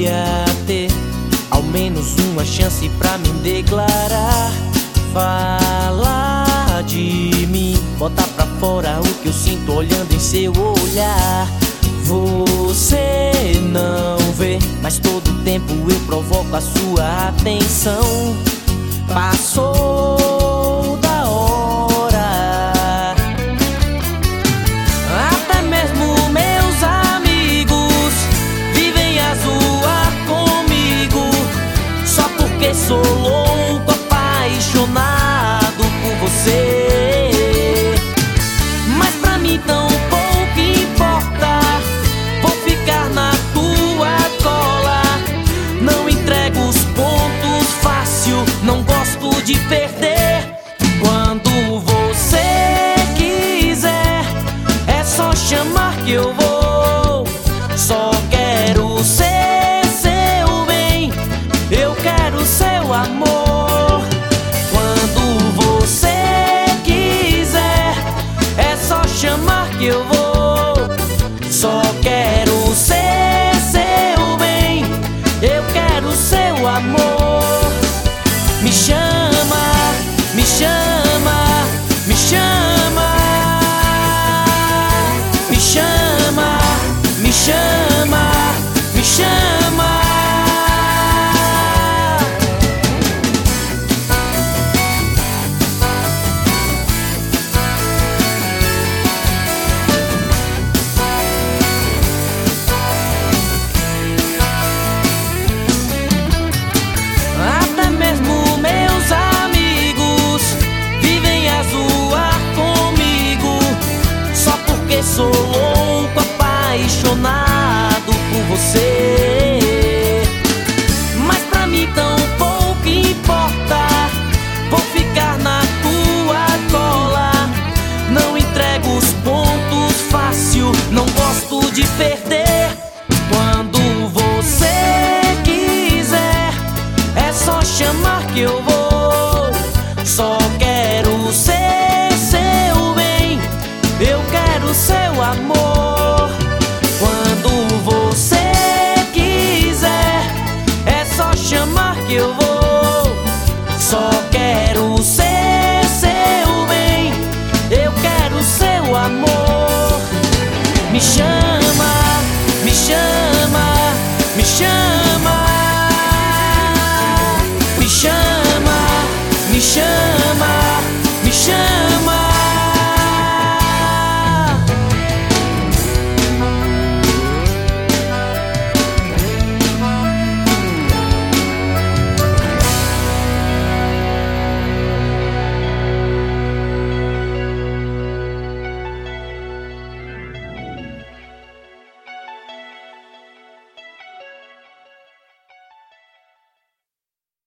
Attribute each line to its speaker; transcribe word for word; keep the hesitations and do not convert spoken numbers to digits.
Speaker 1: queria ter ao menos uma chance pra me declarar. Falar de mim, botar pra fora o que eu sinto olhando em seu olhar. Você não vê, mas todo tempo eu provoco a sua atenção. Passou da hora, até mesmo meus amigos vivem a zoar comigo, só porque sou louco, apaixonado por você. Mas pra mim tão pouco importa, vou ficar na tua cola. Não entrego os pontos fácil, não gosto de perder. Quando você quiser, é só chamar que eu vou. Só quero ser seu bem, eu quero seu amor. Quando você quiser, é só chamar que eu vou. Só quero ser seu bem, eu quero seu amor. Me chama, me chama, me chama, me chama, me chama, me chama. Até mesmo meus amigos vivem a zoar comigo, só porque sou louco, apaixonado por você. Mas pra mim tão pouco importa, vou ficar na tua cola. Não entrego os pontos fácil, não gosto de perder. Quando você quiser, é só chamar que eu vou. Só quero ser seu bem, eu quero seu amor. Quando você quiser, é só chamar que eu vou. Só quero ser seu bem, eu quero seu amor. Me chama.